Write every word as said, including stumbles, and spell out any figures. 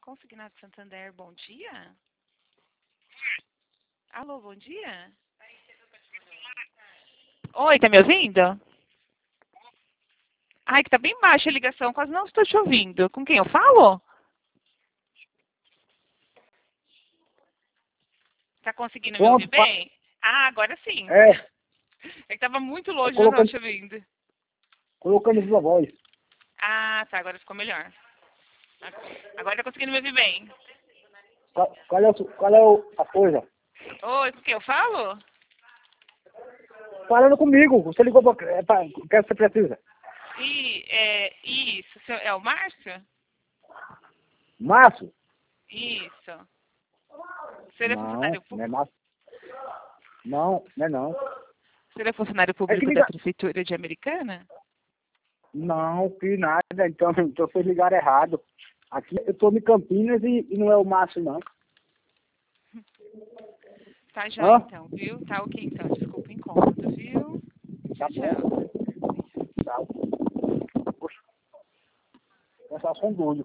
Consignado Santander, bom dia. Alô, bom dia. Oi, tá me ouvindo? Ai, que tá bem baixa a ligação, quase não estou te ouvindo. Com quem eu falo? Tá conseguindo me ouvir Pronto, pa- bem? Ah, agora sim. é, É que tava muito longe, eu não colocando, te ouvindo. colocando viva voz. Ah, tá, agora ficou melhor. Agora tá conseguindo me ouvir bem. Qual, qual é, o, su- qual é o- a coisa? Oi, com quem eu falo? Falando comigo, você ligou pra, é, pra, o que você precisa? E, é, isso, seu- é o Márcio? Márcio? Isso. Você é Não, funcionário não é público? Márcio. Não, não é não. Você é funcionário É que público da liga... Prefeitura de Americana? Não, que nada, então, então vocês ligaram errado. Aqui eu tô em Campinas e, e não é o Márcio, não. Tá já Hã? então, viu? Tá ok então, desculpa o incômodo, viu? Tá Tchau, bom. tchau. Tá. Poxa, pessoal são doidos.